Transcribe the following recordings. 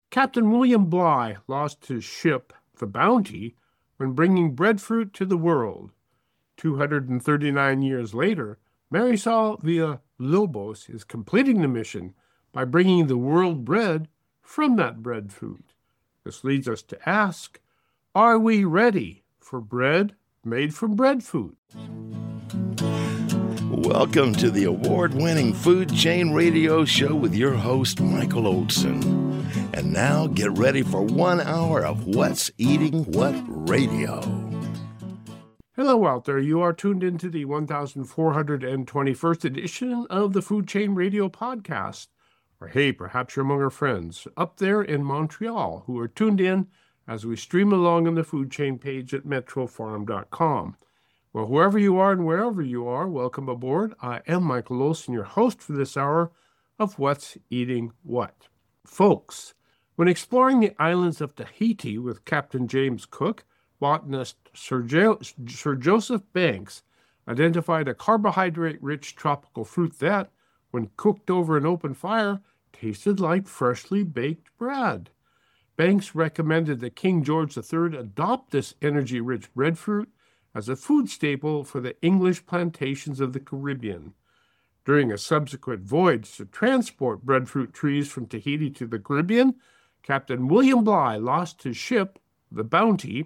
Captain William Bligh lost his ship, the Bounty, when bringing breadfruit to the world. 239 years later, Marisol Villalobos is completing the mission by bringing the world bread from that breadfruit. This leads us to ask, are we ready for bread made from breadfruit? Welcome to the award-winning Food Chain Radio Show with your host, Michael Olson. And now get ready for 1 hour of What's Eating What Radio. Hello out there. You are tuned into the 1421st edition of the Food Chain Radio podcast. Or hey, perhaps you're among our friends up there in Montreal who are tuned in as we stream along on the Food Chain page at metrofarm.com. Well, whoever you are and wherever you are, welcome aboard. I am Michael Olson, your host for this hour of What's Eating What. Folks, when exploring the islands of Tahiti with Captain James Cook, botanist Sir Joseph Banks identified a carbohydrate-rich tropical fruit that, when cooked over an open fire, tasted like freshly baked bread. Banks recommended that King George III adopt this energy-rich breadfruit as a food staple for the English plantations of the Caribbean. During a subsequent voyage to transport breadfruit trees from Tahiti to the Caribbean, Captain William Bligh lost his ship, the Bounty,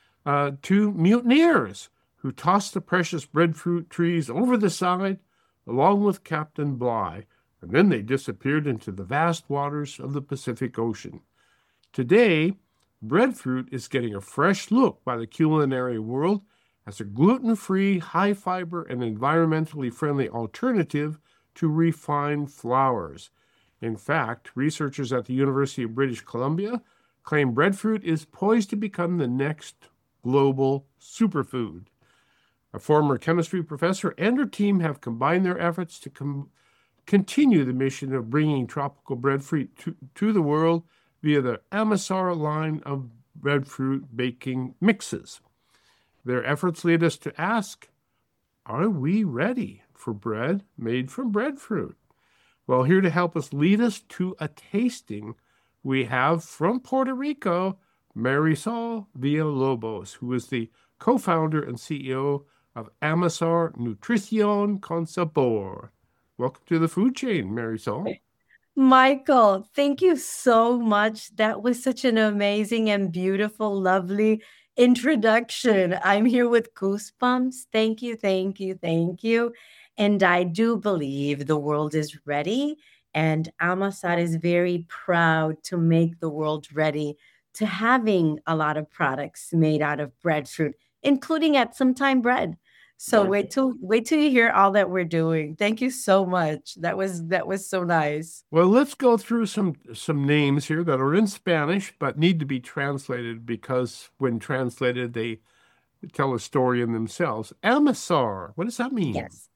to mutineers who tossed the precious breadfruit trees over the side along with Captain Bligh, and then they disappeared into the vast waters of the Pacific Ocean. Today, breadfruit is getting a fresh look by the culinary world as a gluten-free, high-fiber, and environmentally friendly alternative to refined flours. In fact, researchers at the University of British Columbia claim breadfruit is poised to become the next global superfood. A former chemistry professor and her team have combined their efforts to continue the mission of bringing tropical breadfruit to the world via the Amazar line of breadfruit baking mixes. Their efforts lead us to ask, are we ready for bread made from breadfruit? Well, here to help us lead us to a tasting, we have from Puerto Rico, Marisol Villalobos, who is the co-founder and CEO of Amazar Nutrición con Sabor. Welcome to the Food Chain, Marisol. Michael, thank you so much. That was such an amazing and beautiful, lovely introduction. I'm here with goosebumps. Thank you, thank you, thank you. And I do believe the world is ready, and Amazar is very proud to make the world ready to having a lot of products made out of breadfruit, including at some time bread. So wait till you hear all that we're doing. Thank you so much. That was so nice. Well, let's go through some names here that are in Spanish but need to be translated because when translated they tell a story in themselves. Amazar, what does that mean? Yes.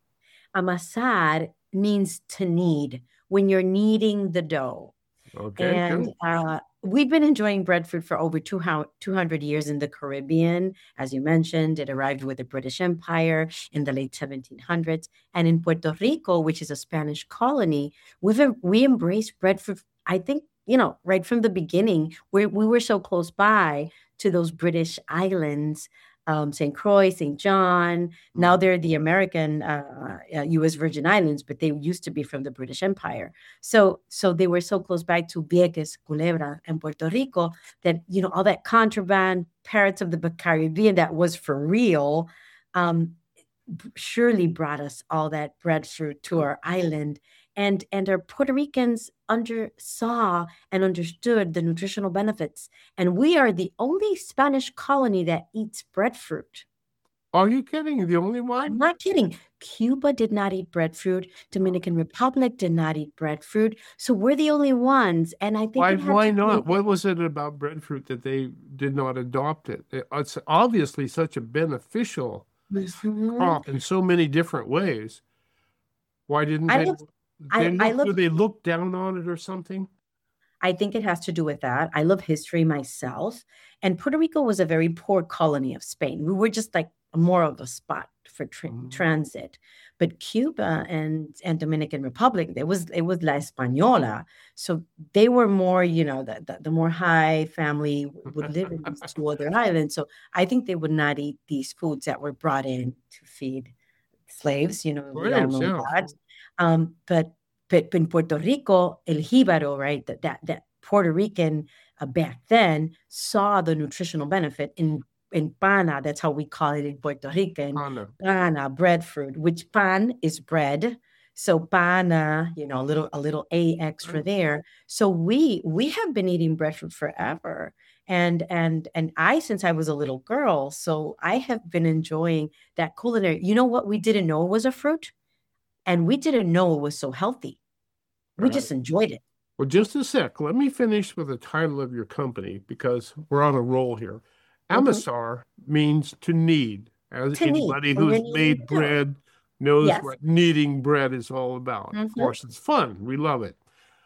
Amasar means to knead, when you're kneading the dough. Okay, And we've been enjoying breadfruit for over 200 years in the Caribbean. As you mentioned, it arrived with the British Empire in the late 1700s. And in Puerto Rico, which is a Spanish colony, we embraced breadfruit, I think, right from the beginning. We were so close by to those British islands, St. Croix, St. John. Now they're the American U.S. Virgin Islands, but they used to be from the British Empire. So they were so close by to Vieques, Culebra, and Puerto Rico that, all that contraband, parrots of the Caribbean that was for real, surely brought us all that breadfruit to our island. And our Puerto Ricans saw and understood the nutritional benefits. And we are the only Spanish colony that eats breadfruit. Are you kidding? The only one? I'm not kidding. Cuba did not eat breadfruit. Dominican Republic did not eat breadfruit. So we're the only ones. And I think why not? What was it about breadfruit that they did not adopt it? It's obviously such a beneficial crop in so many different ways. Why didn't they? Do they look down on it or something? I think it has to do with that. I love history myself. And Puerto Rico was a very poor colony of Spain. We were just like more of a spot for transit. But Cuba and Dominican Republic, it was La Española. So they were more, the more high family would live in these two other islands. So I think they would not eat these foods that were brought in to feed slaves. We all Slaves, know yeah. that. But in Puerto Rico, el jíbaro, right, that Puerto Rican back then saw the nutritional benefit in pana. That's how we call it in Puerto Rican. Pana, breadfruit, which pan is bread. So pana, a little a extra there. So we have been eating breadfruit forever. And I, since I was a little girl, so I have been enjoying that culinary. You know what? We didn't know it was a fruit, and we didn't know it was so healthy. We just enjoyed it. Well, just a sec. Let me finish with the title of your company because we're on a roll here. Amasar means to knead. As anybody who's made bread knows what kneading bread is all about. Of course, it's fun. We love it.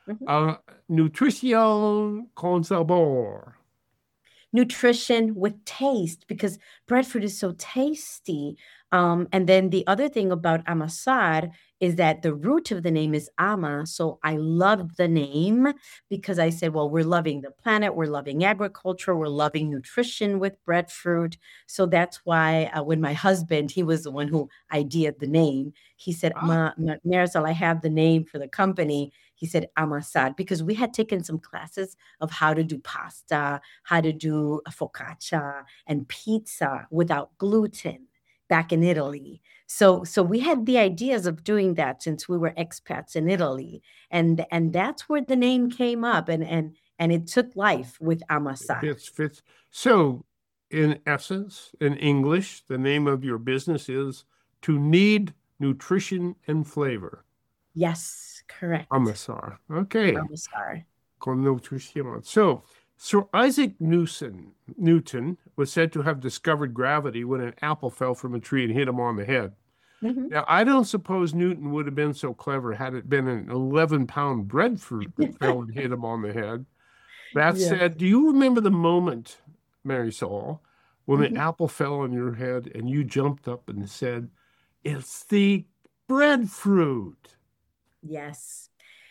Nutrition con sabor. Nutrition with taste, because breadfruit is so tasty. And then the other thing about amasar is that the root of the name is ama. So I loved the name because I said, well, we're loving the planet, we're loving agriculture, we're loving nutrition with breadfruit. So that's why when my husband, he was the one who ideated the name, he said, Marisol, I have the name for the company. He said amasar, because we had taken some classes of how to do pasta, how to do focaccia and pizza without gluten back in Italy. So we had the ideas of doing that since we were expats in Italy. And that's where the name came up, and it took life with amasar. Fits. So in essence, in English, the name of your business is To Knead Nutrition and Flavor. Yes, correct. Amasar. Okay. Amasar. Con nutrición. So Sir Isaac Newton was said to have discovered gravity when an apple fell from a tree and hit him on the head. Now, I don't suppose Newton would have been so clever had it been an 11-pound breadfruit that fell and hit him on the head. That said, do you remember the moment, Marisol, when the apple fell on your head and you jumped up and said, "It's the breadfruit"? Yes.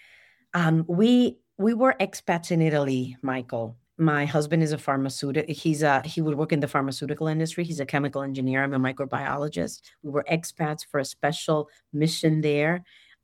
We were expats in Italy, Michael. My husband is a pharmaceutical. He would work in the pharmaceutical industry. He's a chemical engineer. I'm a microbiologist. We were expats for a special mission there.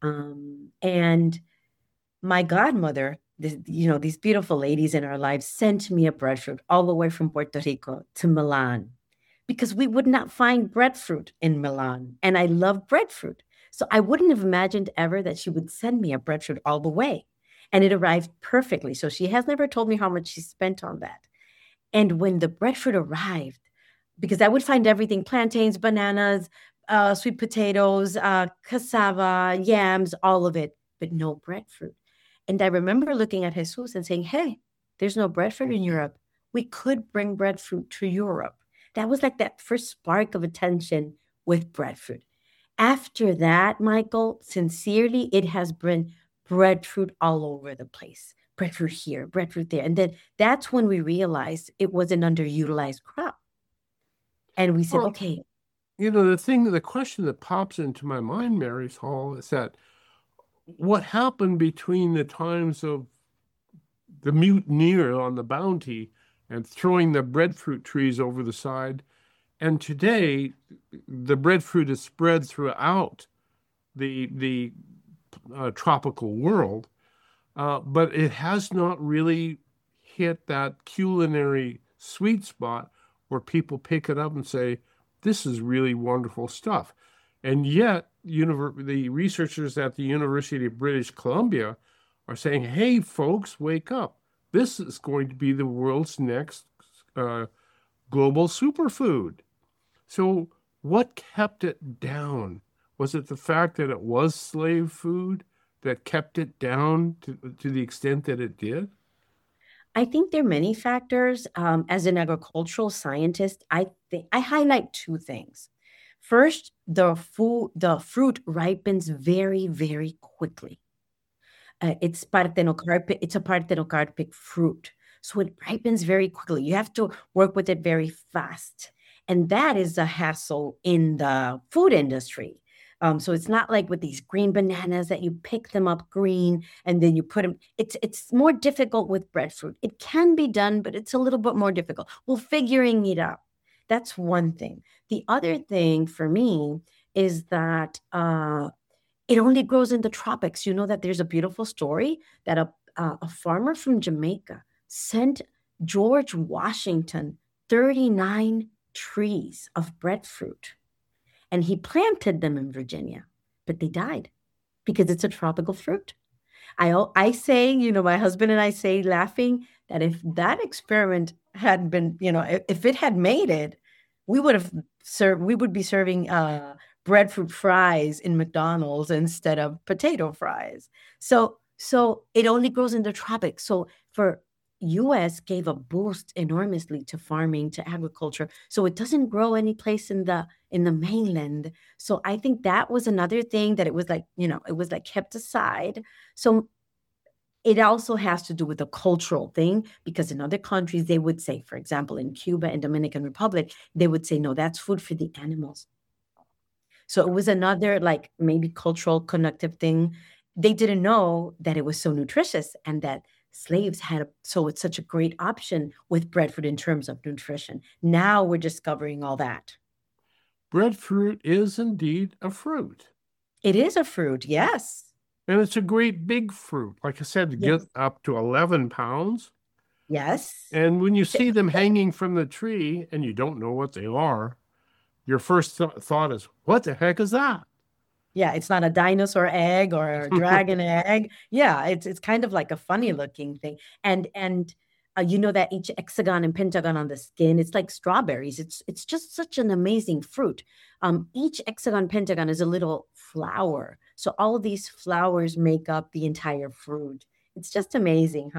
And my godmother, these beautiful ladies in our lives, sent me a breadfruit all the way from Puerto Rico to Milan, because we would not find breadfruit in Milan. And I love breadfruit. So I wouldn't have imagined ever that she would send me a breadfruit all the way. And it arrived perfectly. So she has never told me how much she spent on that. And when the breadfruit arrived, because I would find everything, plantains, bananas, sweet potatoes, cassava, yams, all of it, but no breadfruit. And I remember looking at Jesus and saying, hey, there's no breadfruit in Europe. We could bring breadfruit to Europe. That was like that first spark of attention with breadfruit. After that, Michael, sincerely, it has been breadfruit all over the place. Breadfruit here, breadfruit there. And then that's when we realized it was an underutilized crop. And we said, okay. The question that pops into my mind, Marisol, is that what happened between the times of the mutineer on the Bounty and throwing the breadfruit trees over the side, and today the breadfruit is spread throughout the tropical world, but it has not really hit that culinary sweet spot where people pick it up and say, this is really wonderful stuff. And yet, the researchers at the University of British Columbia are saying, hey, folks, wake up. This is going to be the world's next global superfood. So what kept it down? Was it the fact that it was slave food that kept it down to the extent that it did? I think there are many factors. As an agricultural scientist, I highlight two things. First, the fruit ripens very, very quickly. It's a parthenocarpic fruit, so it ripens very quickly. You have to work with it very fast, and that is a hassle in the food industry. So it's not like with these green bananas that you pick them up green and then you put them. It's more difficult with breadfruit. It can be done, but it's a little bit more difficult. Well, figuring it out. That's one thing. The other thing for me is that it only grows in the tropics. You know that there's a beautiful story that a farmer from Jamaica sent George Washington 39 trees of breadfruit, and he planted them in Virginia, but they died because it's a tropical fruit. I say, my husband and I say, laughing, that if that experiment had been, if it had made it, we would be serving breadfruit fries in McDonald's instead of potato fries. So it only grows in the tropics. So for US gave a boost enormously to farming, to agriculture. So it doesn't grow any place in the mainland. So I think that was another thing that it was like, it was like kept aside. So it also has to do with the cultural thing, because in other countries they would say, for example, in Cuba and Dominican Republic, they would say, no, that's food for the animals. So it was another like maybe cultural connective thing. They didn't know that it was so nutritious and that slaves so it's such a great option with breadfruit in terms of nutrition. Now we're discovering all that. Breadfruit is indeed a fruit. It is a fruit, yes. And it's a great big fruit. Like I said, to get Yes. up to 11 pounds. Yes. And when you see them hanging from the tree and you don't know what they are, your first thought is, what the heck is that? Yeah, it's not a dinosaur egg or a dragon egg. Yeah, it's kind of like a funny looking thing. And you know that each hexagon and pentagon on the skin, it's like strawberries. It's just such an amazing fruit. Each hexagon pentagon is a little flower. So all of these flowers make up the entire fruit. It's just amazing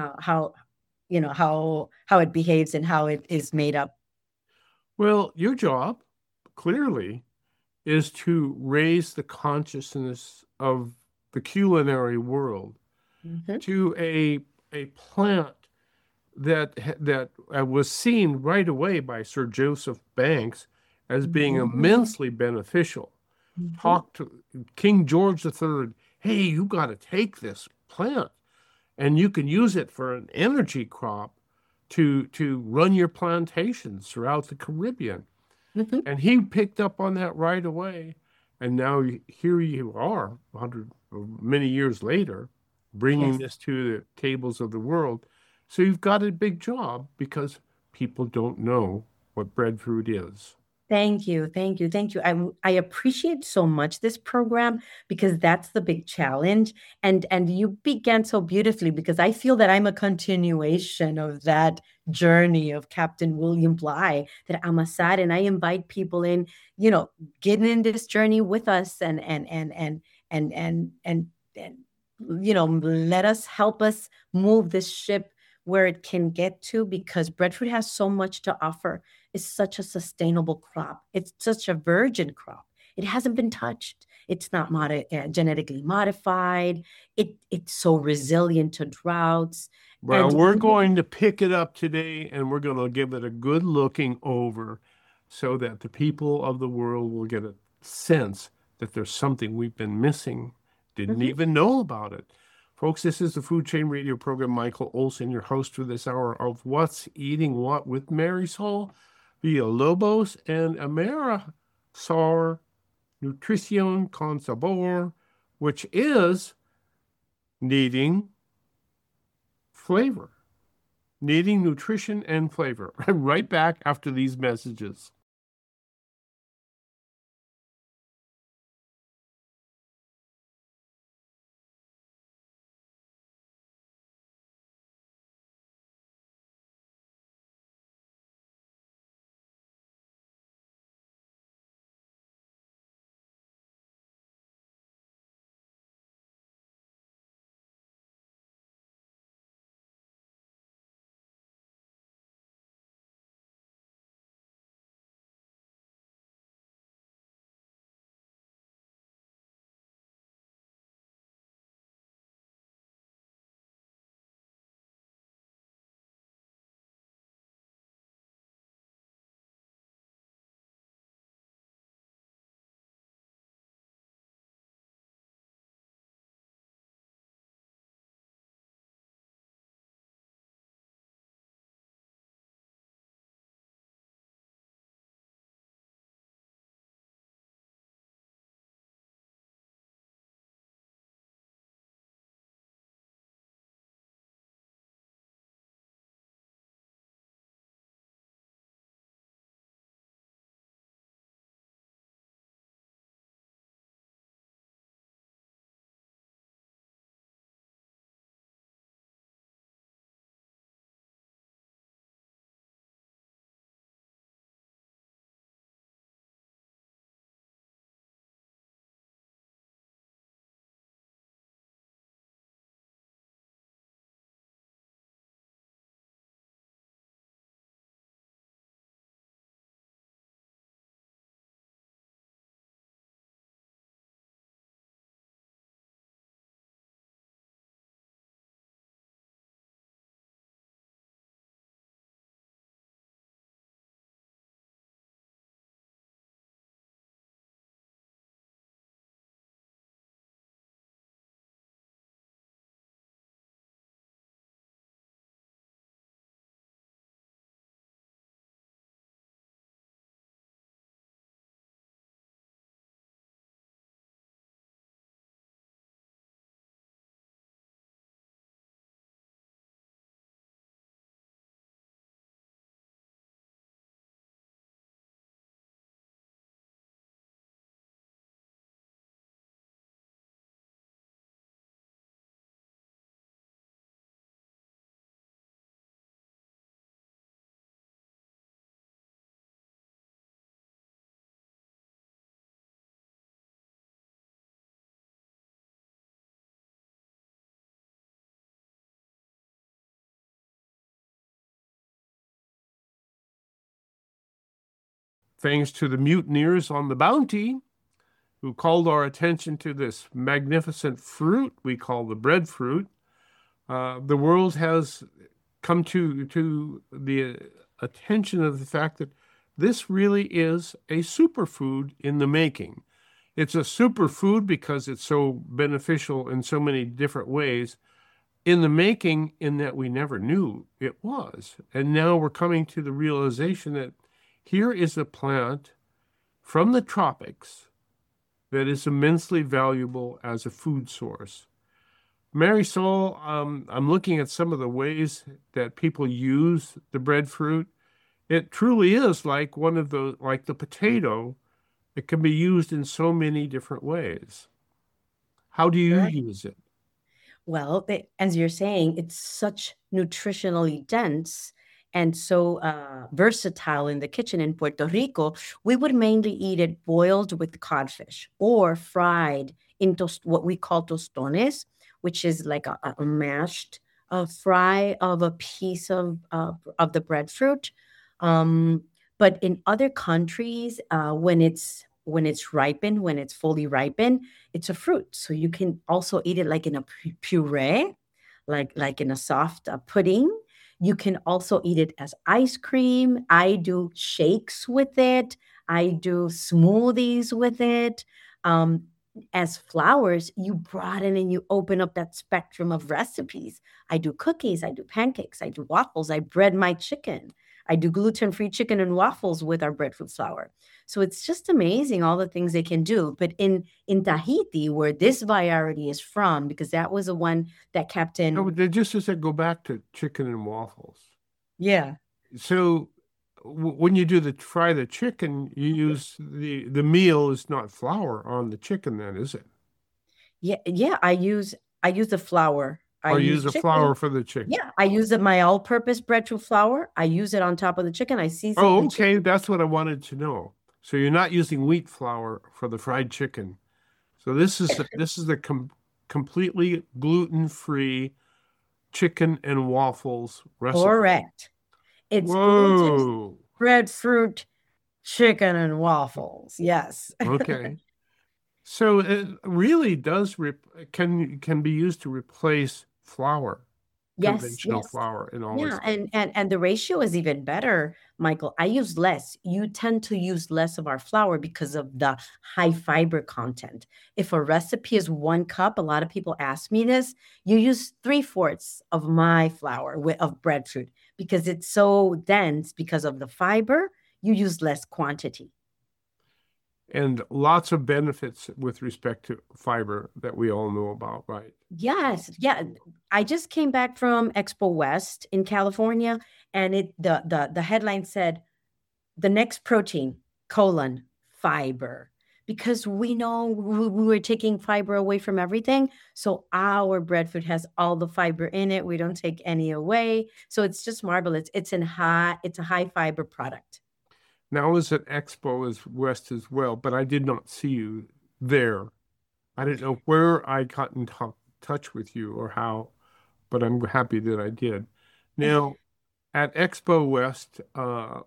how it behaves and how it is made up. Well, your job clearly is to raise the consciousness of the culinary world Mhm. to a plant that was seen right away by Sir Joseph Banks as being Mhm. immensely beneficial. Mhm. Talked to King George III, hey, you got to take this plant and you can use it for an energy crop to run your plantations throughout the Caribbean. Mhm. And he picked up on that right away. And now here you are, 100 many years later, bringing Yes. this to the tables of the world. So you've got a big job because people don't know what breadfruit is. Thank you. Thank you. Thank you. I appreciate so much this program because that's the big challenge. And you began so beautifully because I feel that I'm a continuation of that journey of Captain William Bligh, that I'm a side and I invite people in, getting in this journey with us and let us help us move this ship where it can get to, because breadfruit has so much to offer. It's such a sustainable crop. It's such a virgin crop. It hasn't been touched. It's not genetically modified. It's so resilient to droughts. Well, And we're going to pick it up today and we're going to give it a good looking over so that the people of the world will get a sense that there's something we've been missing, didn't Mhm. even know about it. Folks, this is the Food Chain Radio program. Michael Olson, your host for this hour of What's Eating What with Marisol Villalobos and Amerisar Nutrición con Sabor, which is needing flavor. Needing nutrition and flavor. I'm right back after these messages. thanks to the mutineers on the Bounty who called our attention to this magnificent fruit we call the breadfruit, the world has come to the attention of the fact that this really is a superfood in the making. It's a superfood because it's so beneficial in so many different ways in the making, in that we never knew it was. And now we're coming to the realization that here is a plant from the tropics that is immensely valuable as a food source. Marisol, I'm looking at some of the ways that people use the breadfruit. It truly is like like the potato. It can be used in so many different ways. How do you use it? Well, as you're saying, it's such nutritionally dense and so versatile in the kitchen in Puerto Rico. We would mainly eat it boiled with codfish or fried in what we call tostones, which is like a mashed fry of a piece of the breadfruit. But in other countries, when it's ripened, when it's fully ripened, it's a fruit. So you can also eat it like in a puree, like in a soft pudding. You can also eat it as ice cream. I do shakes with it. I do smoothies with it. As flowers, you broaden and you open up that spectrum of recipes. I do cookies, I do pancakes, I do waffles, I bread my chicken. I do gluten-free chicken and waffles with our breadfruit flour. So it's just amazing all the things they can do. But in Tahiti, where this variety is from, because that was the one that Captain. No, just as I go back to chicken and waffles. Yeah. So when you fry the chicken, you use the meal is not flour on the chicken, then, is it? Yeah. I use the flour. Or use the flour for the chicken. Yeah, I use my all-purpose breadfruit flour. I use it on top of the chicken. I season. Oh, okay. That's what I wanted to know. So you're not using wheat flour for the fried chicken. So this is the completely gluten-free chicken and waffles recipe. Correct. It's gluten, breadfruit, chicken and waffles. Yes. Okay. So it really does can be used to replace flour. Conventional flour and all this. And the ratio is even better, Michael. I use less. You tend to use less of our flour because of the high fiber content. If a recipe is 1 cup, a lot of people ask me this, you use 3/4 of my flour of breadfruit because it's so dense because of the fiber, you use less quantity. And lots of benefits with respect to fiber that we all know about, right? Yes. Yeah. I just came back from Expo West in California, and the headline said, the next protein, fiber. Because we know we were taking fiber away from everything. So our breadfruit has all the fiber in it. We don't take any away. So it's just marvelous. It's a high fiber product. Now, I was at Expo West as well, but I did not see you there. I didn't know where I got in touch with you or how, but I'm happy that I did. Now, at Expo West, I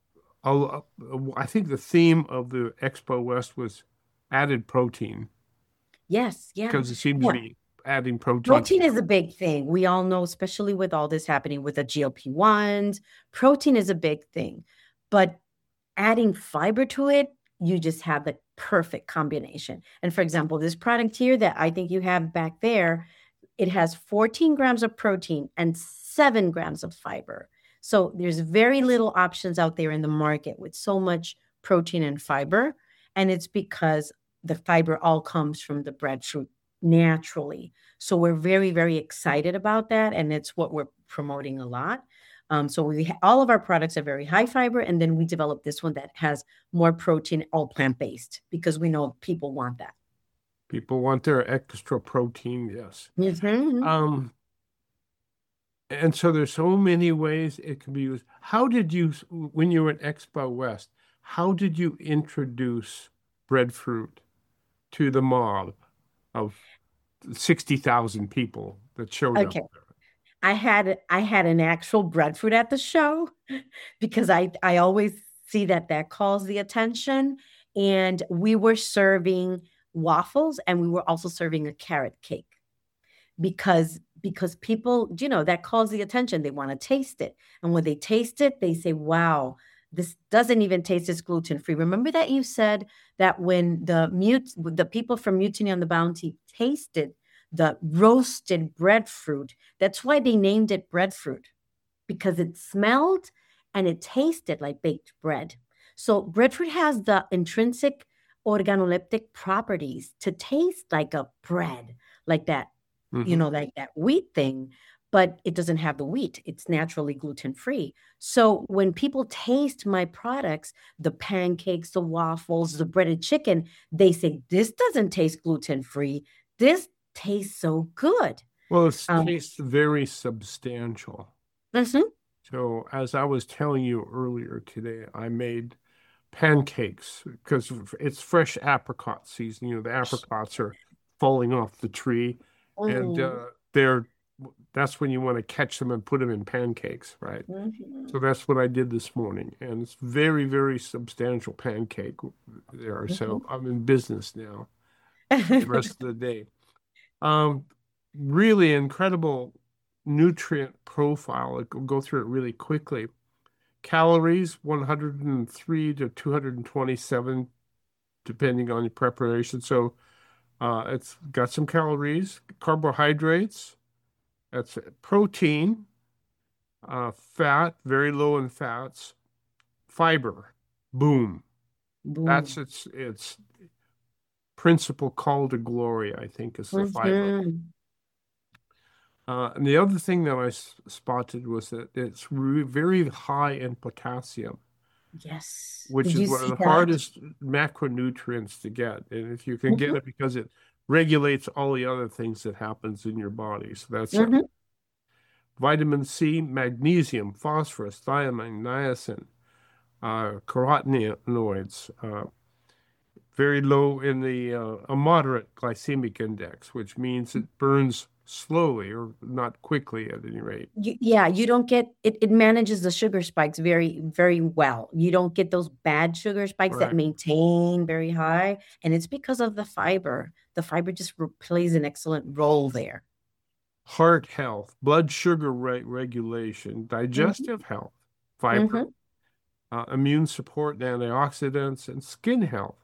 think the theme of the Expo West was added protein. Yes, yeah. Because it seems to be adding protein. Protein is a big thing. We all know, especially with all this happening with the GLP-1s, protein is a big thing. But adding fiber to it, you just have the perfect combination. And for example, this product here that I think you have back there, it has 14 grams of protein and 7 grams of fiber. So there's very little options out there in the market with so much protein and fiber. And it's because the fiber all comes from the breadfruit naturally. So we're very, very excited about that. And it's what we're promoting a lot. So all of our products are very high fiber, and then we developed this one that has more protein, all plant-based, because we know people want that. People want their extra protein, yes. Mm-hmm. And so there's so many ways it can be used. How did you, when you were at Expo West, how did you introduce breadfruit to the mob of 60,000 people that showed up there? I had an actual breadfruit at the show because I always see that calls the attention. And we were serving waffles, and we were also serving a carrot cake because people, that calls the attention. They want to taste it. And when they taste it, they say, wow, this doesn't even taste as gluten-free. Remember that you said that when the people from Mutiny on the Bounty tasted the roasted breadfruit, that's why they named it breadfruit, because it smelled and it tasted like baked bread. So breadfruit has the intrinsic organoleptic properties to taste like a bread, like that, like that wheat thing, but it doesn't have the wheat. It's naturally gluten-free. So when people taste my products, the pancakes, the waffles, the breaded chicken, they say, this doesn't taste gluten-free. This tastes so good. Well, it tastes very substantial. Mm-hmm. So as I was telling you earlier today, I made pancakes because it's fresh apricot season. The apricots are falling off the tree, and that's when you want to catch them and put them in pancakes, right? So that's what I did this morning, and it's very, very substantial pancake there. So I'm in business now the rest of the day. Really incredible nutrient profile. I'll go through it really quickly. Calories, 103 to 227, depending on your preparation. So it's got some calories. Carbohydrates, that's protein, fat, very low in fats. Fiber, boom. That's its principal call to glory, I think, is the fiber. And the other thing that I spotted was that it's very high in potassium. Yes. Which is one of the hardest macronutrients to get. And if you can get it, because it regulates all the other things that happens in your body. So that's it. Vitamin C, magnesium, phosphorus, thiamine, niacin, carotenoids, very low in a moderate glycemic index, which means it burns slowly or not quickly at any rate. You don't get it. It manages the sugar spikes very, very well. You don't get those bad sugar spikes that maintain very high. And it's because of the fiber. The fiber just plays an excellent role there. Heart health, blood sugar regulation, digestive health, fiber, immune support, antioxidants, and skin health.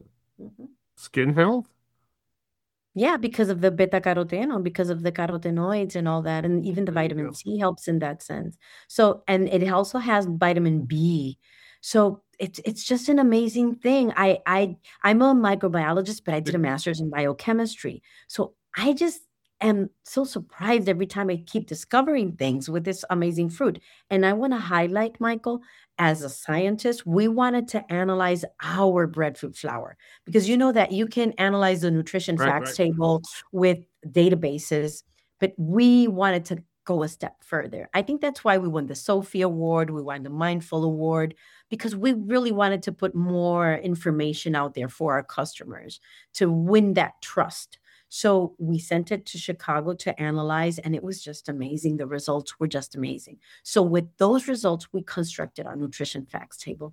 Skin health? Yeah, because of the beta-carotene, because of the carotenoids and all that. And even the vitamin C helps in that sense. So, and it also has vitamin B. So it's just an amazing thing. I'm a microbiologist, but I did a master's in biochemistry. So I just am so surprised every time I keep discovering things with this amazing fruit. And I want to highlight, Michael, as a scientist, we wanted to analyze our breadfruit flour, because you know that you can analyze the nutrition facts table with databases, but we wanted to go a step further. I think that's why we won the Sophie Award, we won the Mindful Award, because we really wanted to put more information out there for our customers to win that trust. So we sent it to Chicago to analyze, and it was just amazing. The results were just amazing. So with those results, we constructed our nutrition facts table.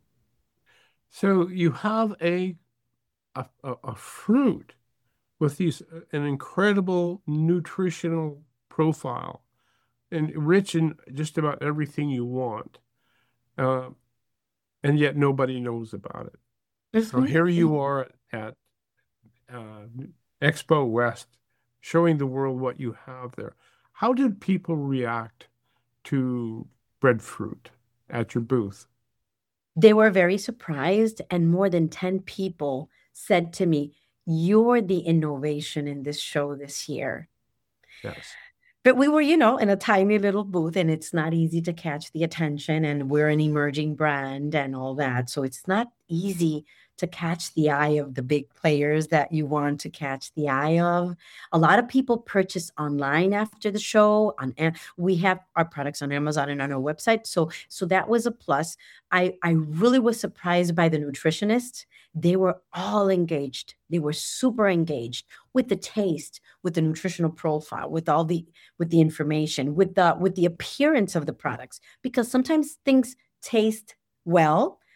So you have a fruit with an incredible nutritional profile and rich in just about everything you want, and yet nobody knows about it. So here you are at Expo West, showing the world what you have there. How did people react to breadfruit at your booth? They were very surprised, and more than 10 people said to me, "You're the innovation in this show this year." Yes. But we were, in a tiny little booth, and it's not easy to catch the attention, and we're an emerging brand and all that. So it's not easy to catch the eye of the big players that you want to catch the eye of. A lot of people purchase online after the show. We have our products on Amazon and on our website. So that was a plus. I really was surprised by the nutritionists. They were all engaged. They were super engaged with the taste, with the nutritional profile, with the information, with the appearance of the products, because sometimes things taste well,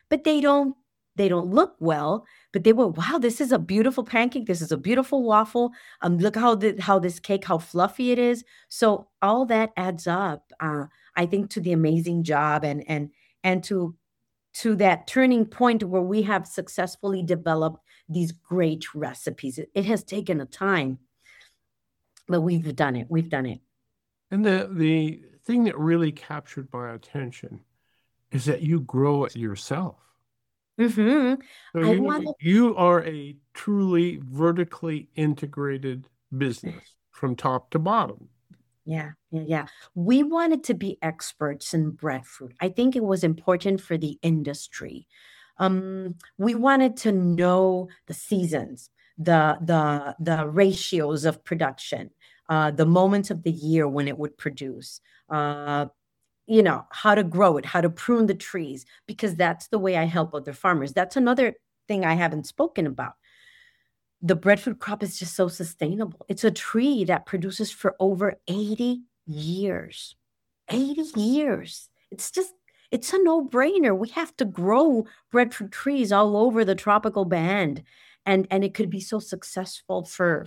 but they don't look well, but they were, wow, this is a beautiful pancake. This is a beautiful waffle. Look how this cake, how fluffy it is. So all that adds up, I think, to the amazing job and to that turning point where we have successfully developed these great recipes. It has taken a time, but we've done it. We've done it. And the thing that really captured my attention is that you grow it yourself. Hmm. So I wanted, you are a truly vertically integrated business from top to bottom. yeah, yeah, yeah. We wanted to be experts in breadfruit. I think it was important for the industry. We wanted to know the seasons, the ratios of production, the moments of the year when it would produce. Uh, how to grow it, how to prune the trees, because that's the way I help other farmers. That's another thing I haven't spoken about. The breadfruit crop is just so sustainable. It's a tree that produces for over 80 years. 80 years. It's a no-brainer. We have to grow breadfruit trees all over the tropical band. And it could be so successful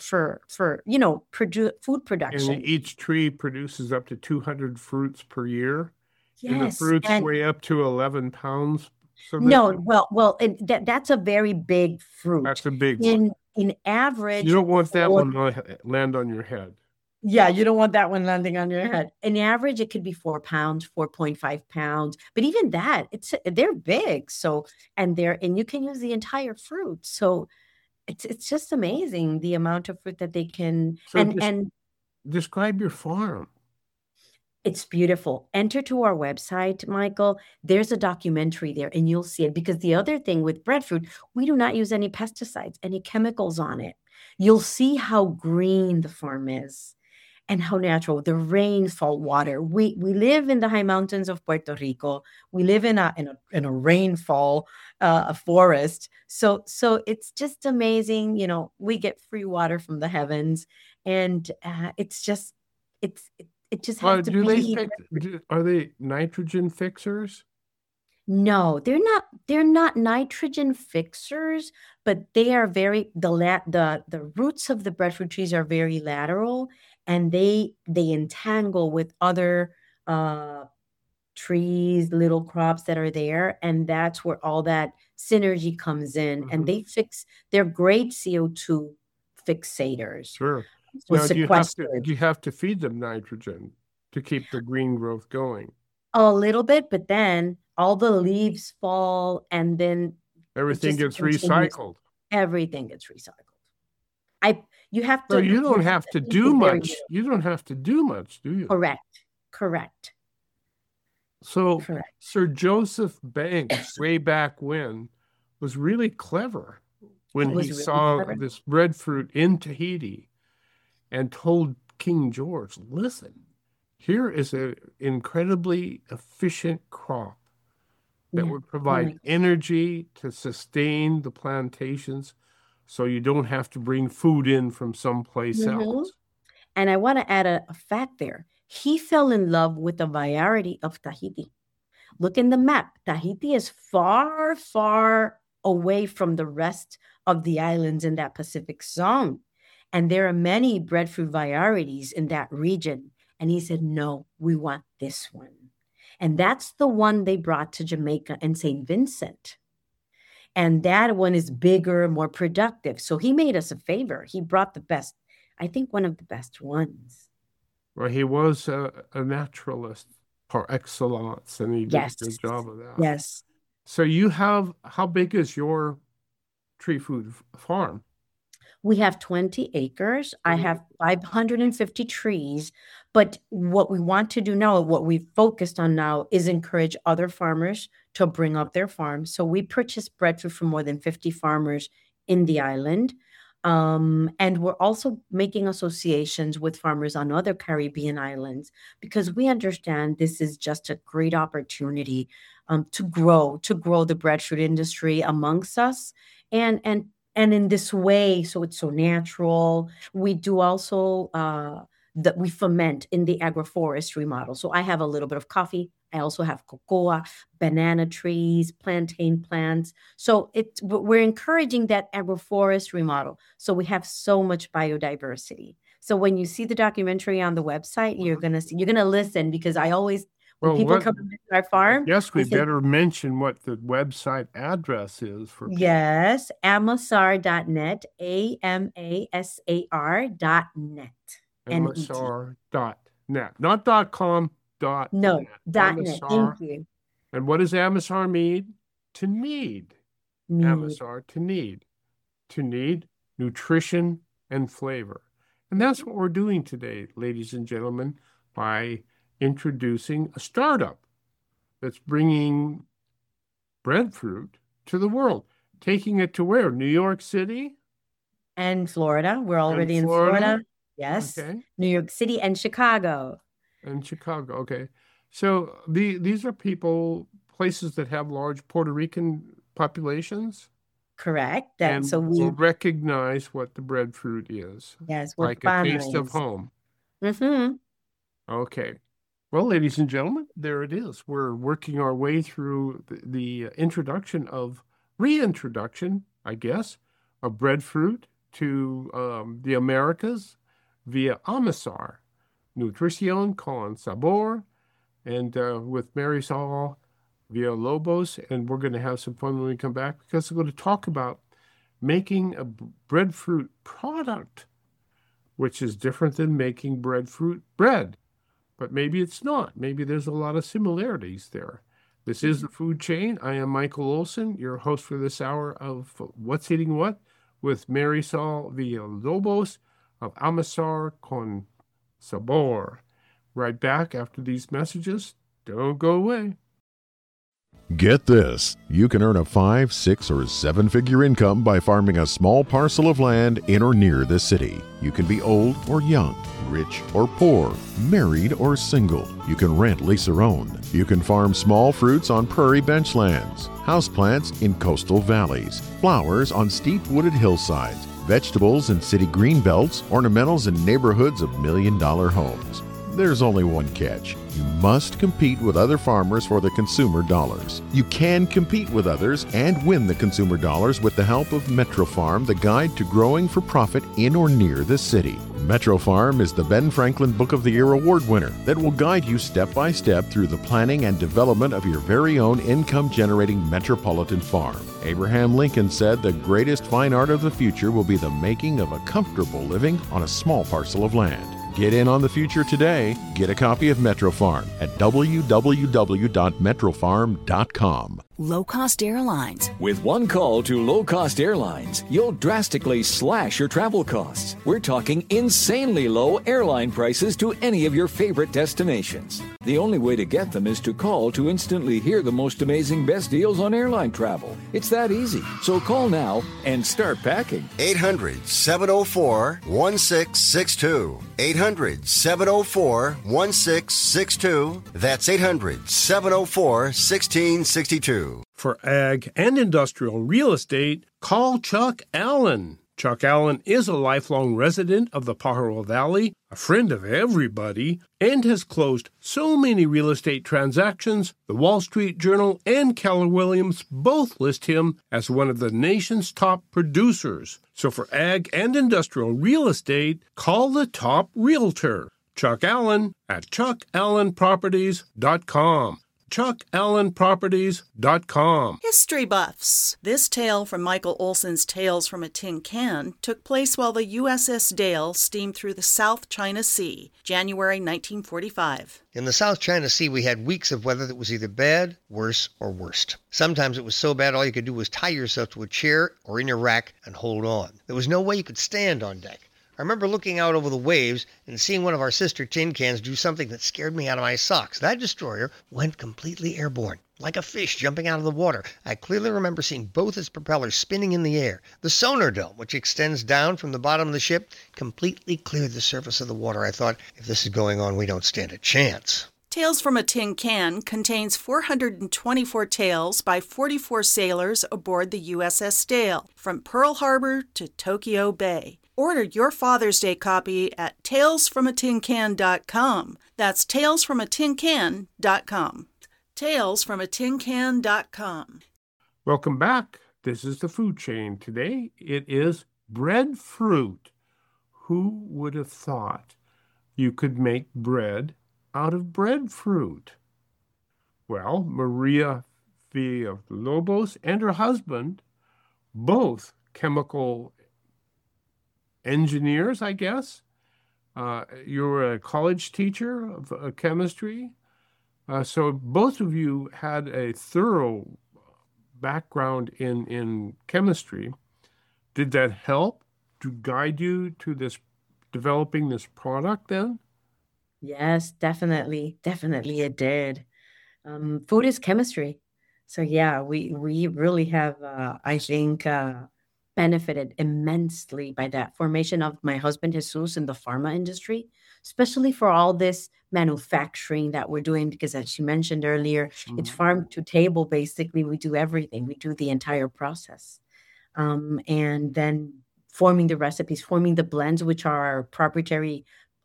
for food And production. each tree produces up to 200 fruits per year. And the Yes. fruits And weigh up to 11 pounds. So no, well, that's a very big fruit. that's a big one. In You average, don't want that four, one to land on your head. yeah, you don't want that one landing on your head. In average, it could be 4 pounds, 4.5 pounds, but even that, they're big. So, and you can use the entire fruit. So it's just amazing the amount of fruit that they can, So just and describe your farm. it's beautiful. Enter to our website, Michael. There's a documentary there, and you'll see it. Because the other thing with breadfruit, we do not use any pesticides, any chemicals on it. You'll see how green the farm is and how natural. The rainfall water. We live in the high mountains of Puerto Rico. We live in a rainfall forest. So it's just amazing. We get free water from the heavens, and it's it just has to Do they be. fix, are they nitrogen fixers? No, they're not nitrogen fixers, but they are the roots of the breadfruit trees are very lateral, and they entangle with other uh trees, little crops that are there, and that's where all that synergy comes in, and Mhm. they're great CO2 fixators. Sure. So Now, sequestered do you have to feed them nitrogen to keep the green growth going? a little bit, but then all the leaves fall, and then it Everything just gets continues. recycled. Everything gets recycled. I you have So to you you don't have have to to feed do it very much. little. You don't have to do much, do you? Correct. Correct. So Correct. Sir Joseph Banks, way back when, was really clever He when he was really saw clever. this breadfruit in Tahiti and told King George, listen, here is an incredibly efficient crop that Yeah. would Oh provide my. energy to sustain the plantations so you don't have to bring food in from someplace Hmm. else. And I want to add a fact there. He fell in love with the variety of Tahiti. Look in the map. Tahiti is far, far away from the rest of the islands in that Pacific zone. And there are many breadfruit varieties in that region. And he said, no, we want this one. And that's the one they brought to Jamaica and St. Vincent. And that one is bigger, more productive. So he made us a favor. He brought the best, I think one of the best ones. Well, he was a naturalist par excellence, and he did a Yes. good job of that. Yes. So how big is your tree food farm? We have 20 acres. I have 550 trees. But what we want to do now, what we've focused on now, is encourage other farmers to bring up their farms. So we purchase breadfruit from more than 50 farmers in the island. And we're also making associations with farmers on other Caribbean islands because we understand this is just a great opportunity to grow the breadfruit industry amongst us. And in this way, so it's so natural. We do also that we ferment in the agroforestry model. So I have a little bit of coffee, I also have cocoa, banana trees, plantain plants. So we're encouraging that agroforestry model. So we have so much biodiversity. So when you see the documentary on the website, you're gonna listen, because I always, when people come to visit our farm, yes, we better mention what the website address is for people. Yes, amasar.net, AMASAR.net. Amasar.net, not .com, .net. No, .net. Amasar. Thank you. And what does Amasar mean? To need. Amasar, to need. To need nutrition and flavor. And that's what we're doing today, ladies and gentlemen, by introducing a startup that's bringing breadfruit to the world, taking it to where? New York City? And Florida. We're already in Florida. Yes. Okay. New York City and Chicago. And Chicago, okay. So these are places that have large Puerto Rican populations? Correct. So we recognize what the breadfruit is. Yes, like families. A taste of home. Mm-hmm. Okay. Well, ladies and gentlemen, there it is. We're working our way through the reintroduction, I guess, of breadfruit to the Americas via Amasar, Nutrición con Sabor, and with Marisol Villalobos. And we're going to have some fun when we come back, because we're going to talk about making a breadfruit product, which is different than making breadfruit bread. But maybe it's not. Maybe there's a lot of similarities there. This is The Food Chain. I am Michael Olson, your host for this hour of What's Eating What, with Marisol Villalobos of Amasar con Sabor. Right back after these messages. Don't go away. Get this, you can earn a 5, 6, or 7-figure income by farming a small parcel of land in or near the city. You can be old or young, rich or poor, married or single. You can rent, lease, or own. You can farm small fruits on prairie benchlands, houseplants in coastal valleys, flowers on steep wooded hillsides, vegetables in city greenbelts, ornamentals in neighborhoods of million-dollar homes. There's only one catch. You must compete with other farmers for the consumer dollars. You can compete with others and win the consumer dollars with the help of MetroFarm, the guide to growing for profit in or near the city. MetroFarm is the Ben Franklin Book of the Year award winner that will guide you step by step through the planning and development of your very own income-generating metropolitan farm. Abraham Lincoln said the greatest fine art of the future will be the making of a comfortable living on a small parcel of land. Get in on the future today. Get a copy of MetroFarm at www.metrofarm.com. Low-cost airlines. With one call to low-cost airlines, you'll drastically slash your travel costs. We're talking insanely low airline prices to any of your favorite destinations. The only way to get them is to call to instantly hear the most amazing best deals on airline travel. It's that easy. So call now and start packing. 800-704-1662. 800-704-1662. That's 800-704-1662. For ag and industrial real estate, call Chuck Allen. Chuck Allen is a lifelong resident of the Pajaro Valley, a friend of everybody, and has closed so many real estate transactions, the Wall Street Journal and Keller Williams both list him as one of the nation's top producers. So for ag and industrial real estate, call the top realtor, Chuck Allen, at chuckallenproperties.com. chuckallenproperties.com. History buffs. This tale from Michael Olson's Tales from a Tin Can took place while the USS Dale steamed through the South China Sea, January 1945. In the South China Sea, we had weeks of weather that was either bad, worse, or worst. Sometimes it was so bad all you could do was tie yourself to a chair or in your rack and hold on. There was no way you could stand on deck. I remember looking out over the waves and seeing one of our sister tin cans do something that scared me out of my socks. That destroyer went completely airborne, like a fish jumping out of the water. I clearly remember seeing both its propellers spinning in the air. The sonar dome, which extends down from the bottom of the ship, completely cleared the surface of the water. I thought, if this is going on, we don't stand a chance. Tales from a Tin Can contains 424 tales by 44 sailors aboard the USS Dale, from Pearl Harbor to Tokyo Bay. Order your Father's Day copy at talesfromatincan.com. That's talesfromatincan.com. Tales from a Tin Welcome back. This is the Food Chain. Today it is breadfruit. Who would have thought you could make bread out of breadfruit? Well, Maria Villalobos and her husband, both chemical engineers, I guess. You're a college teacher of chemistry. So both of you had a thorough background in chemistry. Did that help to guide you to this developing this product then? Yes, definitely. Definitely it did. Food is chemistry. So yeah, we really have, I think, benefited immensely by that formation of my husband Jesus in the pharma industry, especially for all this manufacturing that we're doing, because as you mentioned earlier, it's farm to table. Basically, we do everything. We do the entire process. And then forming the recipes, forming the blends, which are our proprietary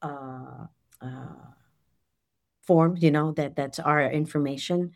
forms, that's our information,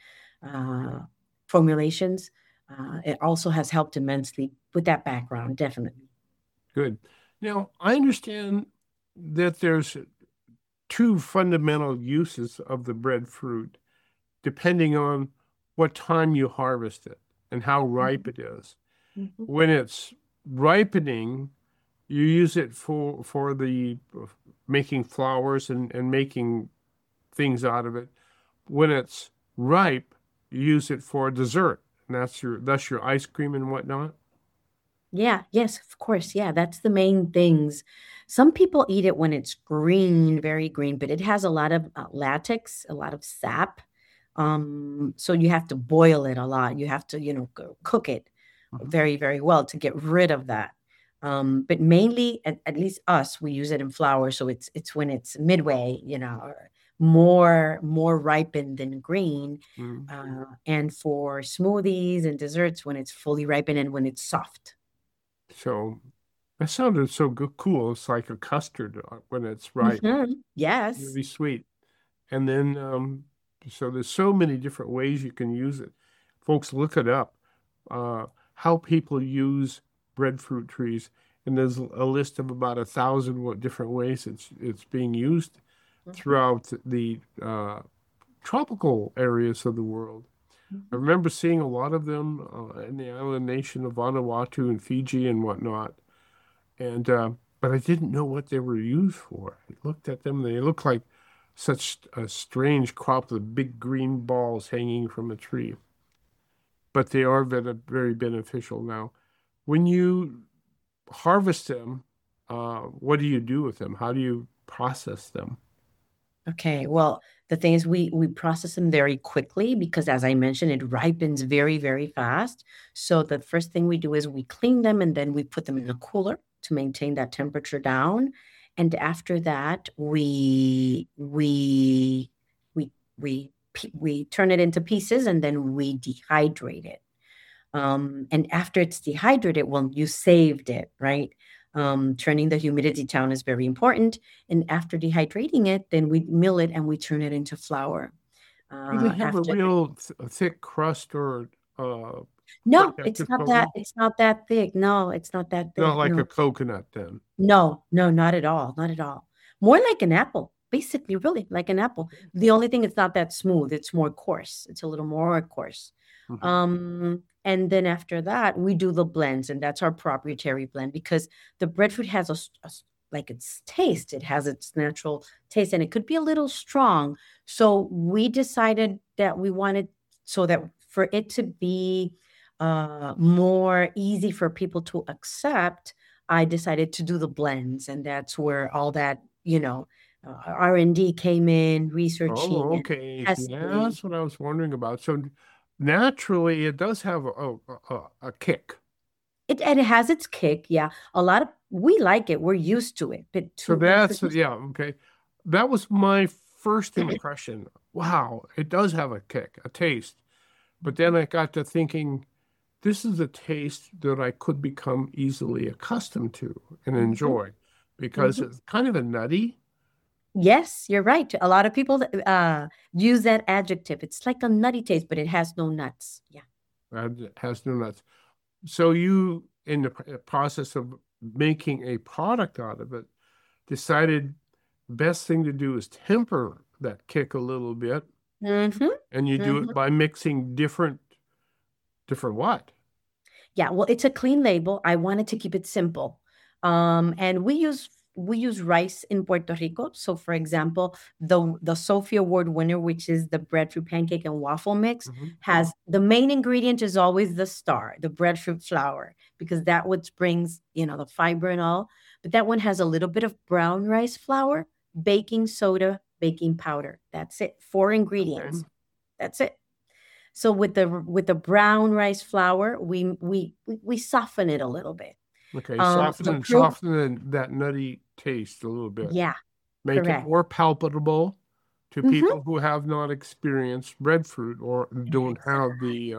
formulations. It also has helped immensely with that background, definitely. Good. Now, I understand that there's two fundamental uses of the breadfruit, depending on what time you harvest it and how ripe it is. When it's ripening, you use it for the making flours and making things out of it. When it's ripe, you use it for dessert, and that's your ice cream and whatnot. Yeah, yes, of course. Yeah, that's the main things. Some people eat it when it's green, very green, but it has a lot of latex, a lot of sap. So you have to boil it a lot. You have to, cook it very, very well to get rid of that. But mainly, at least us, we use it in flour. So it's when it's midway, or more ripened than green. And for smoothies and desserts, when it's fully ripened and when it's soft. So that sounded so good, cool. It's like a custard when it's ripe. Yes. Really sweet. And then, so there's so many different ways you can use it. Folks, look it up, how people use breadfruit trees. And there's a list of about 1,000 different ways it's being used throughout the tropical areas of the world. I remember seeing a lot of them in the island nation of Vanuatu and Fiji and whatnot. And but I didn't know what they were used for. I looked at them, and they looked like such a strange crop of big green balls hanging from a tree. But they are very beneficial now. When you harvest them, what do you do with them? How do you process them? Okay, well, the thing is we process them very quickly because, as I mentioned, it ripens very, very fast. So the first thing we do is we clean them and then we put them in a cooler to maintain that temperature down. And after that, we turn it into pieces and then we dehydrate it. And after it's dehydrated, well, you saved it, right? Turning the humidity down is very important. And after dehydrating it, then we mill it and we turn it into flour. Do they have a real thick crust or no, it's not that. It's not that thick. No, it's not that thick. Not like a coconut then. No, not at all. Not at all. More like an apple, basically, really like an apple. The only thing, it's not that smooth. It's more coarse. It's a little more coarse. And then after that, we do the blends, and that's our proprietary blend because the breadfruit has like its taste. It has its natural taste, and it could be a little strong. So we decided that we wanted so that for it to be more easy for people to accept, I decided to do the blends, and that's where all that, R&D came in, researching. Oh, okay. Yeah, that's what I was wondering about. So naturally, it does have a kick. It has its kick, yeah. We like it. We're used to it. But okay. That was my first impression. Wow, it does have a kick, a taste. But then I got to thinking, this is a taste that I could become easily accustomed to and enjoy because it's kind of a nutty Yes, you're right. A lot of people use that adjective. It's like a nutty taste, but it has no nuts. Yeah. It has no nuts. So you, in the process of making a product out of it, decided best thing to do is temper that kick a little bit, Mm-hmm. and you do it by mixing different what? Yeah, well, it's a clean label. I wanted to keep it simple. And we use rice in Puerto Rico. So for example, the Sophie Award winner, which is the breadfruit pancake and waffle mix, has the main ingredient is always the star, the breadfruit flour, because that what brings, the fiber and all. But that one has a little bit of brown rice flour, baking soda, baking powder. That's it. 4 ingredients. Okay. That's it. So with the brown rice flour, we soften it a little bit. Okay, The soften that nutty taste a little bit. Yeah, Make it correct. more palatable to Mm-hmm. people who have not experienced breadfruit or don't have the,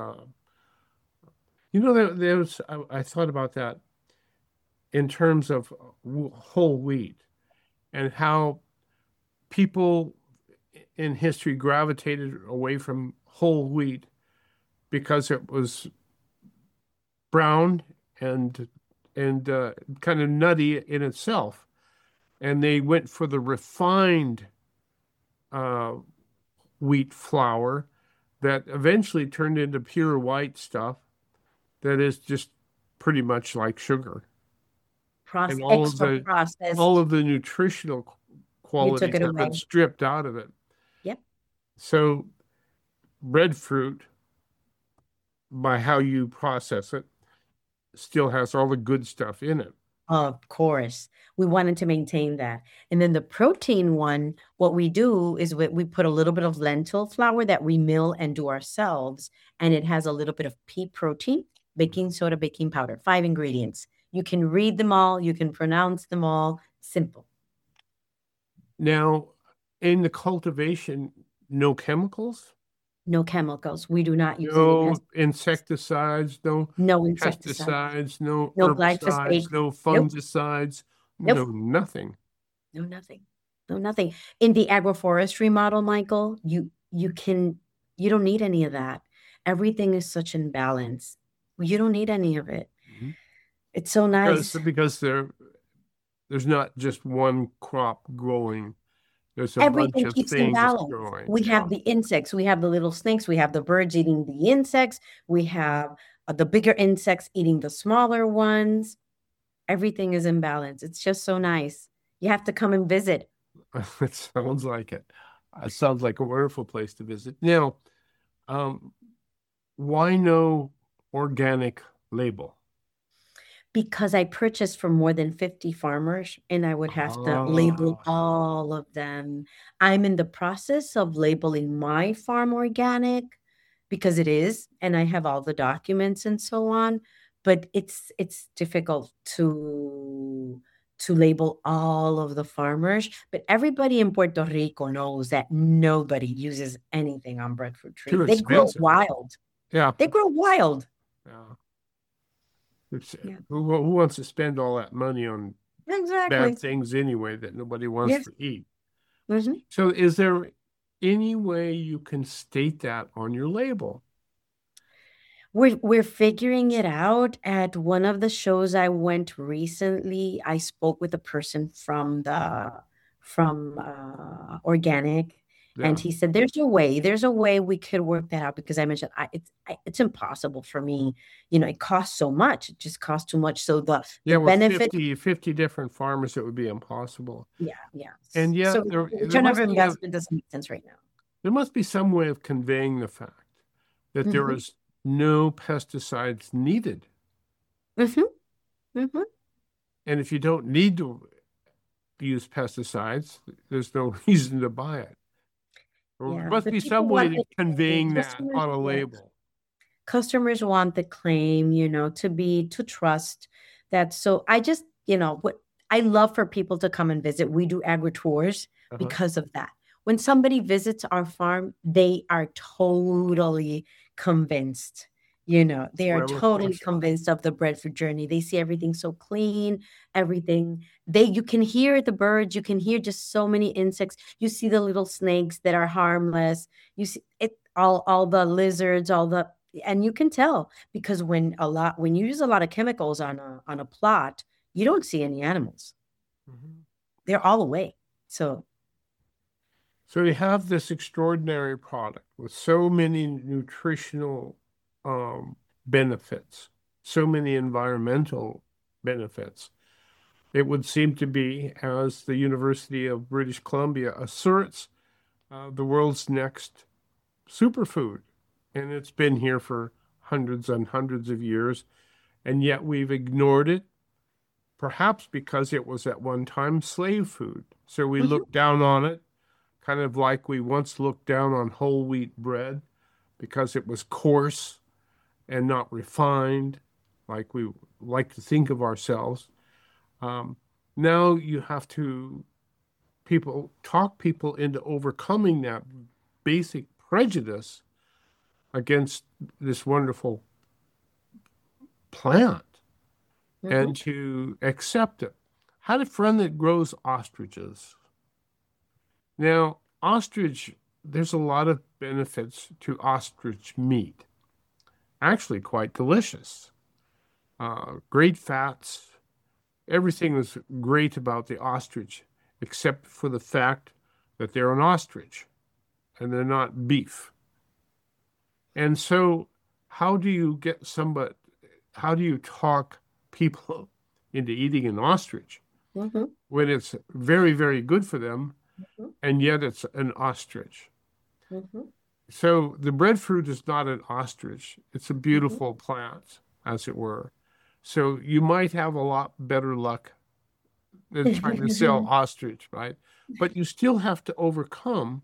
I thought about that in terms of whole wheat and how people in history gravitated away from whole wheat because it was brown and kind of nutty in itself, and they went for the refined wheat flour that eventually turned into pure white stuff that is just pretty much like sugar, and Extra processed. all of the nutritional You qualities took it have been away. stripped out of it. Yep. So breadfruit, by how you process it, still has all the good stuff in it. Of course. We wanted to maintain that. And then the protein one, what we do is we put a little bit of lentil flour that we mill and do ourselves. And it has a little bit of pea protein, baking soda, baking powder, 5 ingredients. You can read them all. You can pronounce them all. Simple. Now, in the cultivation, no chemicals, No chemicals. We do not use no any insecticides, no insecticides, pesticides, no no herbicides, glyphosate. no Nope. fungicides, Nope. no nothing. No, nothing. No, nothing. In the agroforestry model, Michael, you don't need any of that. Everything is such in balance. You don't need any of it. Mhm. It's so nice. Because there's not just one crop growing. There's a bunch Everything of keeps in things balance. growing. We have the insects, we have the little snakes, we have the birds eating the insects, we have the bigger insects eating the smaller ones. Everything is in balance. It's just so nice. You have to come and visit. It sounds like it. It sounds like a wonderful place to visit. Now, why no organic label? Because I purchased from more than 50 farmers and I would have to label all of them. I'm in the process of labeling my farm organic because it is, and I have all the documents and so on, but it's difficult to label all of the farmers. But everybody in Puerto Rico knows that nobody uses anything on breadfruit trees. Too They grow expensive. wild. Yeah. They grow wild. Yeah. Yeah. Who wants to spend all that money on Exactly. bad things anyway that nobody wants Yes. to eat? Mhm. So is there any way you can state that on your label? We're figuring it out. At one of the shows I went recently, I spoke with a person from organic, Yeah. and he said there's a way we could work that out, because I mentioned it's impossible for me. It costs so much. It just costs too much. So the With benefit, 50 different farmers, it would be impossible. yeah. And yet So there return of must be investment doesn't make sense right now. there must be some way of conveying the fact that there Mhm. is no pesticides needed. Mm-hmm. Mm-hmm. And if you don't need to use pesticides, there's no reason to buy it. There Yeah, must but be people some way want to the conveying that customers. on a Yeah. label. Customers want the claim, to trust that. So I just, what I love for people to come and visit. We do agri tours because of that. When somebody visits our farm, they are totally convinced. They are totally Revolution. convinced of the breadfruit journey. They see everything so clean, everything. You can hear the birds, you can hear just so many insects. You see the little snakes that are harmless. You see it, all the lizards, and you can tell because when you use a lot of chemicals on a plot, you don't see any animals. Mhm. They're all away. So So you have this extraordinary product with so many nutritional benefits, so many environmental benefits. It would seem to be, as the University of British Columbia asserts, the world's next superfood. And it's been here for hundreds and hundreds of years, and yet we've ignored it, perhaps because it was at one time slave food. So we look down on it, kind of like we once looked down on whole wheat bread because it was coarse and not refined, like we like to think of ourselves. Now you have to talk people into overcoming that basic prejudice against this wonderful plant and to accept it. I had a friend that grows ostriches. Now, ostrich, there's a lot of benefits to ostrich meat. Actually, quite delicious. Great fats. Everything is great about the ostrich, except for the fact that they're an ostrich and they're not beef. And so, how do you talk people into eating an ostrich when it's very, very good for them, and yet it's an ostrich? So the breadfruit is not an ostrich. It's a beautiful plant, as it were. So you might have a lot better luck than trying to sell ostrich, right? But you still have to overcome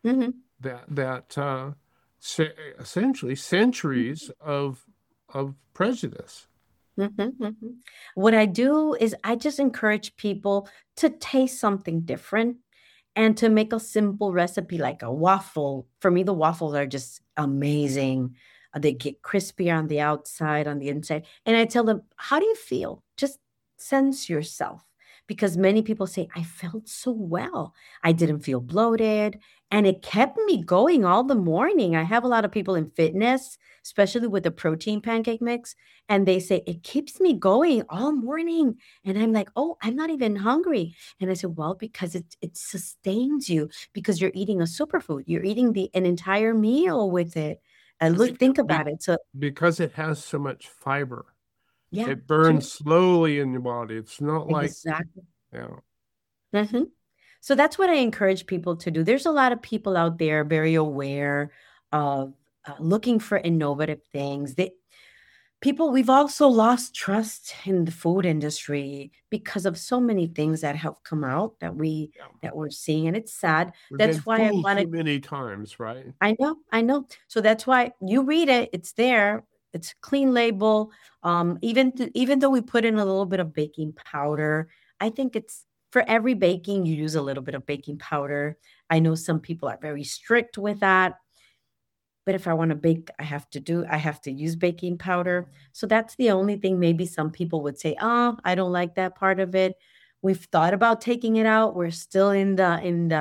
that essentially centuries of prejudice. What I do is I just encourage people to taste something different and to make a simple recipe like a waffle. For me, the waffles are just amazing. They get crispy on the outside, on the inside. And I tell them, how do you feel? Just sense yourself. Because many people say, I felt so well. I didn't feel bloated. And it kept me going all the morning. I have a lot of people in fitness, especially with the protein pancake mix. And they say, it keeps me going all morning. And I'm like, oh, I'm not even hungry. And I said, well, because it sustains you because you're eating a superfood. You're eating an entire meal with it. And think about it. So because it has so much fiber. Yeah, it burns slowly in your body. It's not like exactly. Yeah. So that's what I encourage people to do. There's a lot of people out there very aware of looking for innovative things. We've also lost trust in the food industry because of so many things that have come out that we're seeing, and it's sad. That's why I wanted too many times, right? I know. So that's why you read it. It's there. It's a clean label. Even though we put in a little bit of baking powder, I think it's for every baking, you use a little bit of baking powder. I know some people are very strict with that. But if I want to bake, I have to use baking powder. So that's the only thing maybe some people would say, oh, I don't like that part of it. We've thought about taking it out. We're still in that,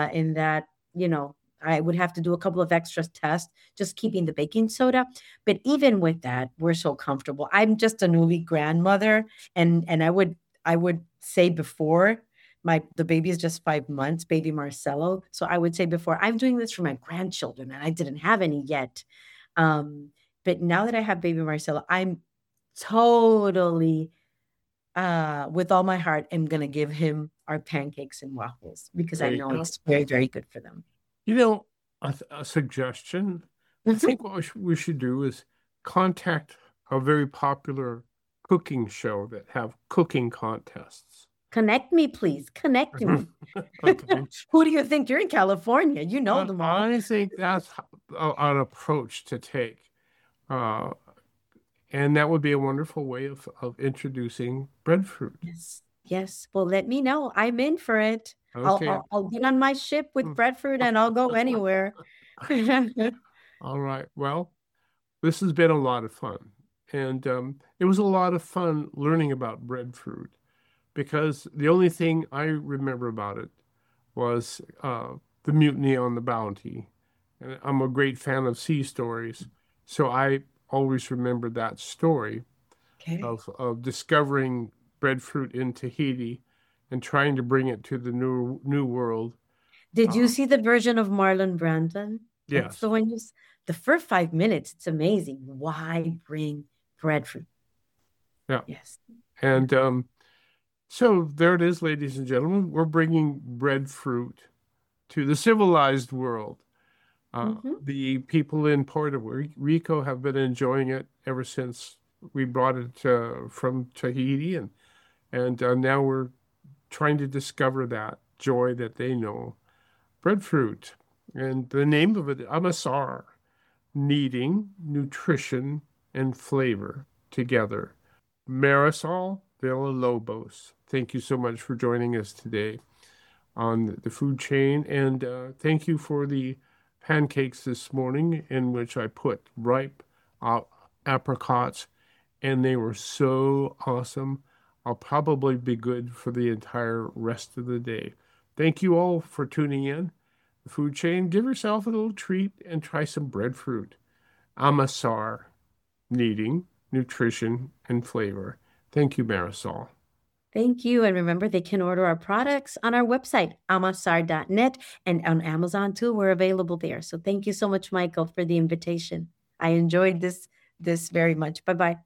I would have to do a couple of extra tests, just keeping the baking soda. But even with that, we're so comfortable. I'm just a newly grandmother. And I would say before, the baby is just 5 months, baby Marcelo. So I would say before, I'm doing this for my grandchildren, and I didn't have any yet. But now that I have baby Marcelo, I'm totally, with all my heart, I'm going to give him our pancakes and waffles because I know it's very, very good for them. A suggestion. I think what we should do is contact a very popular cooking show that have cooking contests. Connect me, please. Connect me. Who do you think? You're in California. You know them all. I think that's an approach to take. And that would be a wonderful way of introducing breadfruit. Yes. Well, let me know. I'm in for it. Okay. I'll get on my ship with breadfruit and I'll go anywhere. All right. Well, this has been a lot of fun. And it was a lot of fun learning about breadfruit, because the only thing I remember about it was the Mutiny on the Bounty. And I'm a great fan of sea stories, so I always remember that story of discovering breadfruit in Tahiti and trying to bring it to the new world. Did you see the version of Marlon Brando? Yes. That's the one the first 5 minutes, it's amazing. Why bring breadfruit? Yeah. Yes. And so there it is, ladies and gentlemen. We're bringing breadfruit to the civilized world. The people in Puerto Rico have been enjoying it ever since we brought it from Tahiti, and now we're trying to discover that joy that they know. Breadfruit, and the name of it, Amasar, kneading, nutrition, and flavor together. Marisol Villalobos, thank you so much for joining us today on the food chain, and thank you for the pancakes this morning, in which I put ripe apricots, and they were so awesome. I'll probably be good for the entire rest of the day. Thank you all for tuning in. The food chain, give yourself a little treat and try some breadfruit. Amasar, kneading, nutrition, and flavor. Thank you, Marisol. Thank you. And remember, they can order our products on our website, amasar.net, and on Amazon too. We're available there. So thank you so much, Michael, for the invitation. I enjoyed this very much. Bye-bye.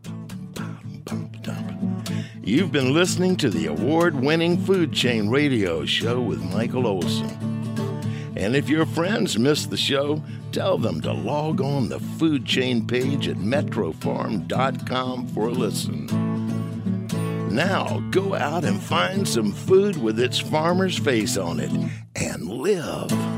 You've been listening to the award-winning Food Chain Radio Show with Michael Olson. And if your friends missed the show, tell them to log on the Food Chain page at metrofarm.com for a listen. Now, go out and find some food with its farmer's face on it and live.